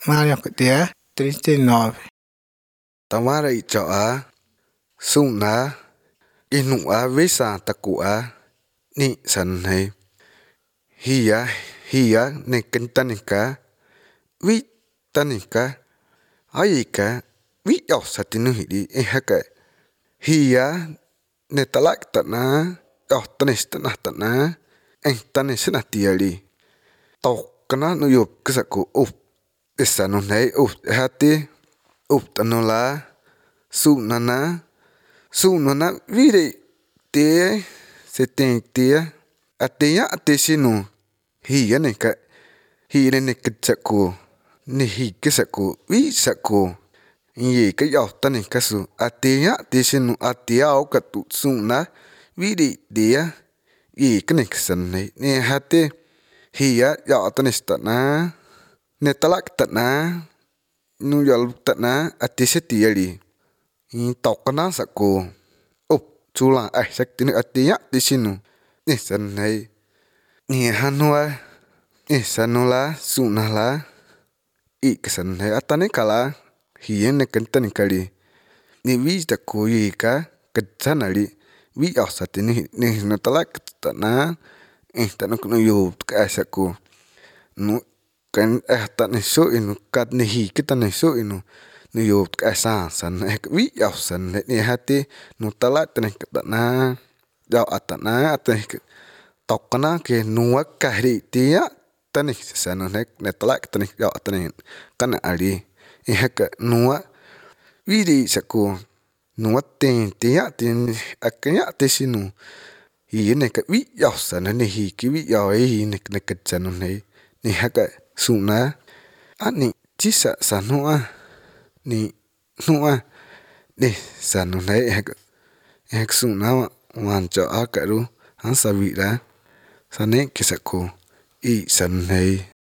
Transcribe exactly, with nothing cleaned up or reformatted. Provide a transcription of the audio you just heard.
Mario dia trinta e nove. Tamara i choa suna inua visa takua ni san hay hiya hiya ne kentanika vi tanika ayika vi osatinu hidi e haka hiya ne talak tana ohtanis tana tana en tanis na tiali tokana no yo kasaku up esanu nei up hati up tanula sunana sunana vire te setentia ateya atesinu hiya neka hire neketsaku ni hikesaku visaku ye ka yohtani kasu ateya tesinu ateya okatu suna vire dia ye keneksan ne hate hiya yohtanis tana ne talak tana nu yal tana atesetiali in tokana saku up chula ai saktini ateya tesinu nisan nei ni hanua esanula sunala iksan nei atane kala hiene kentani kali ni vista kuyika katsanali vi osatini ni no talak tana estanu no yo kasaku nu kan ehtani so inu kat ni hikitani so inu nu yo kasa san ek vi osan ni hati nu talak tani tana ya atana atani tokana ke nuwa kahri tia tani sanu nek ne talak tani ya atani kana ali e haka nuwa viri saku nuwa ten tia tin akanya tesinu hiene ka vi osan ni hiki vi ya e ne ne katsanu nei ni haka suna ani chisa sanua ni nua ni sanu nei haka ek suna wancho akaru hansavira sane kisaku i san nei